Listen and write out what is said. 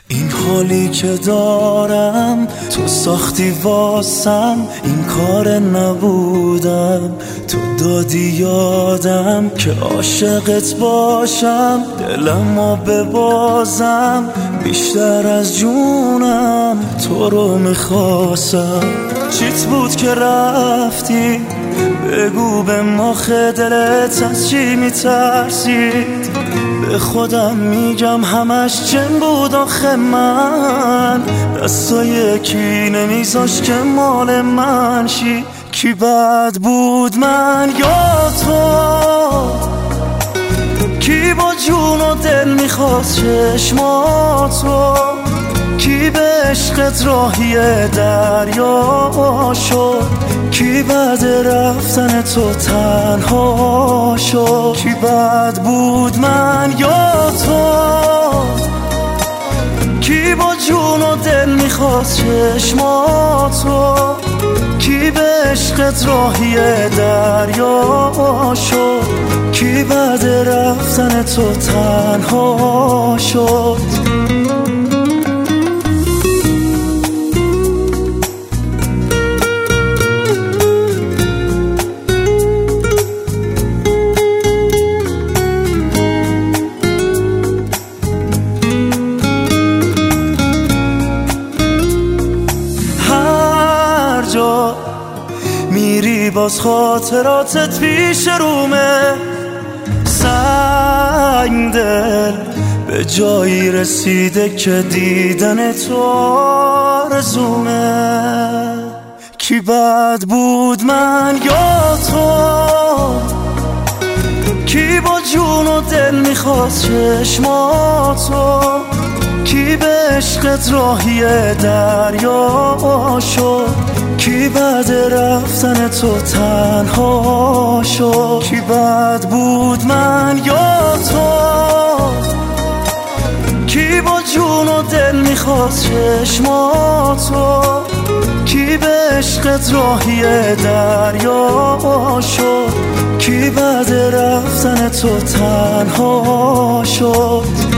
این حالی که دارم تو ساختی واسم، این کار نبودم تو دادی یادم که عاشقت باشم، دلمو ببازم بیشتر از جونم تو رو میخواستم. چیت بود که رفتی بگو به مخ دلت از چی میترسید؟ به خودم میگم همش جن بود آخه من، دستای کی نمیذاش که مال من شی. کی بد بود من یا تو؟ کی با جون و دل میخواست چشماتو؟ کی به عشقت راهی دریا شد؟ کی بعد رفتن تو تنها شد؟ کی بد بود من یا تو؟ کی با جون و دل میخواست چشماتو؟ کی به عشقت راهی دریا شد؟ کی بعد رفتن تو تنها شد؟ میری باز خاطراتت پیش رومه، سنگ دل به جایی رسیده که دیدن تو آرزومه. کی بد بود من یا تو؟ کی با جون و دل میخواست چشماتو؟ کی به عشقت راهی دریا شد؟ کی بعد رفتن تو تنها شد؟ کی بد بود من یا تو؟ کی با جون و دل میخواست چشماتو؟ کی به عشقت راهی دریا شد؟ کی بعد رفتن تو تنها شد؟